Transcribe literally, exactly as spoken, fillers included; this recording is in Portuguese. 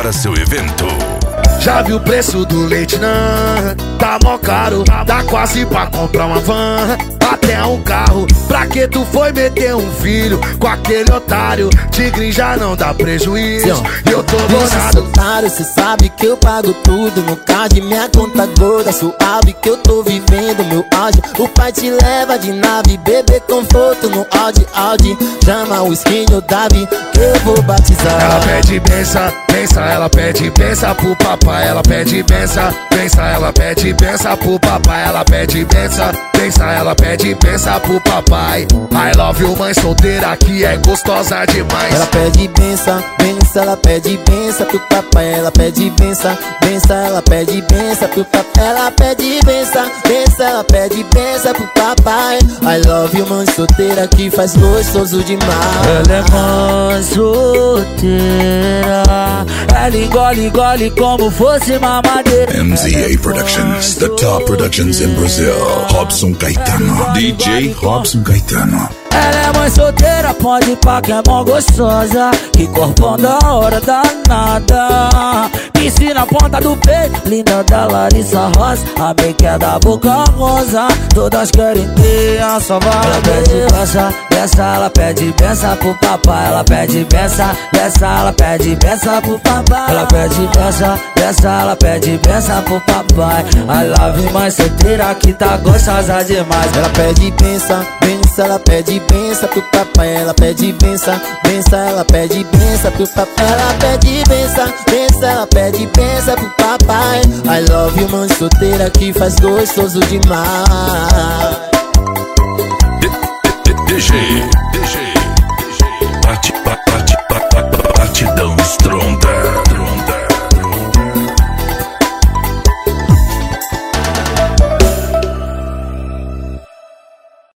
para seu evento. Já viu o preço do leite, não? Tá mó caro, dá quase pra comprar uma van, até um carro. Pra que tu foi meter um filho com aquele otário? Tigre já não dá prejuízo e eu tô bolado. Otário, cê sabe que eu pago tudo no card, minha conta gorda suave que eu tô vivendo meu auge. O pai te leva de nave, bebê conforto no Audi, Audi. Chama o skin o Davi que eu vou batizar. Ela pede benção, benção, ela pede benção pro papai. Ela pede benção, benção, ela pede benção pro papai. Ela pede benção, benção, ela pede benção pro papai. I love you, mãe solteira que é gostosa demais. Ela pede benção, benção, ela pede benção pro papai. Ela pede benção, benção, ela pede benção pro papai. Ela pede benção, benção, ela pede benção pro papai. I love you, mãe solteira que faz gostoso demais. Ela é mãe solteira, ela engole, engole como fosse mamadeira. M Z A Productions, the top productions in Brazil. Robson Caetano, D J Robson Caetano. Ela é mãe solteira, pode pá que é mó gostosa, que corpão da hora danada. Piscina na ponta do peito, linda da Larissa Rosa. A make é da boca rosa, todas querem ter a sua vaga. Ela pede benção, benção, ela pede benção pro papai. Ela pede benção, benção, ela pede benção pro papai. Ela pede benção, benção, ela pede benção pro papai. I love you, mãe solteira que tá gostosa demais. Ela pede benção, benção, ela pede benção pro papai. Ela pede benção, benção, ela pede benção pro papai. Ela pede benção, benção, ela pede benção pro papai. I love you, mãe solteira que faz gostoso demais. D J